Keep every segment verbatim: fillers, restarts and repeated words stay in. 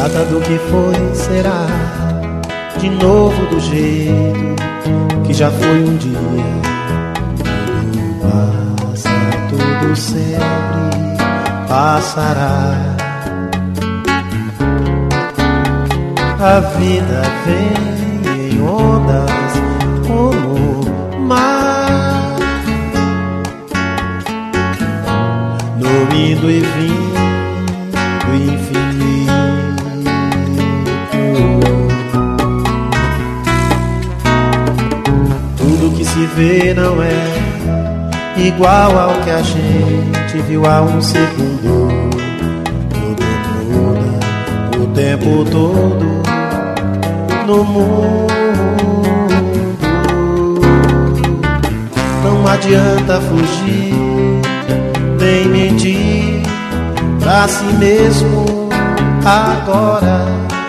Nada do que foi será de novo do jeito que já foi um dia. Tudo passa, tudo sempre passará. A vida vem em ondas como o mar, no indo e vindo infinito. Tudo que se vê não é igual ao que a gente viu há um segundo. Tudo muda o tempo todo no mundo. Não adianta fugir nem mentir pra si mesmo agora.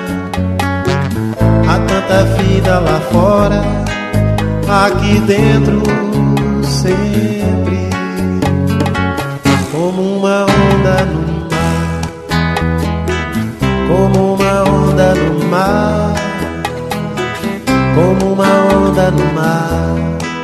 Há tanta vida lá fora, aqui dentro sempre, como uma onda no mar, como uma onda no mar, como uma onda no mar,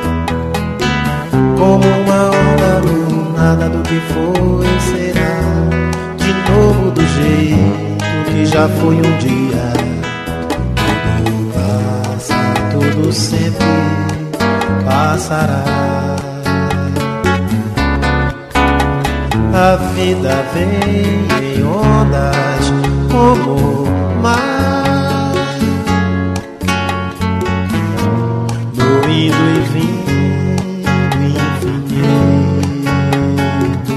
como uma onda no nada do que foi será de novo do jeito que já foi um dia. Tudo passa, tudo sempre passará. A vida vem em ondas como o mar, no indo e vindo infinito.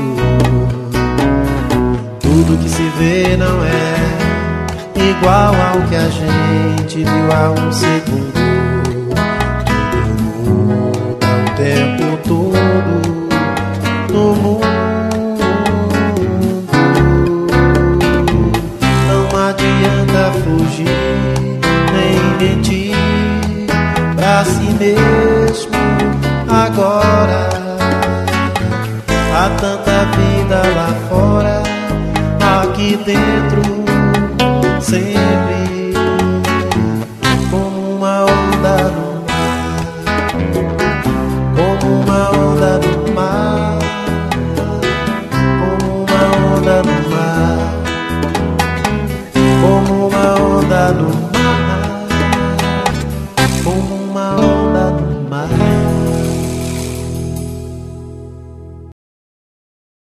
Tudo que se vê não é igual ao que a gente viu há um segundo. Tudo muda o tempo todo no mundo. Fugir, nem mentir pra si mesmo agora. Há tanta vida lá fora, aqui dentro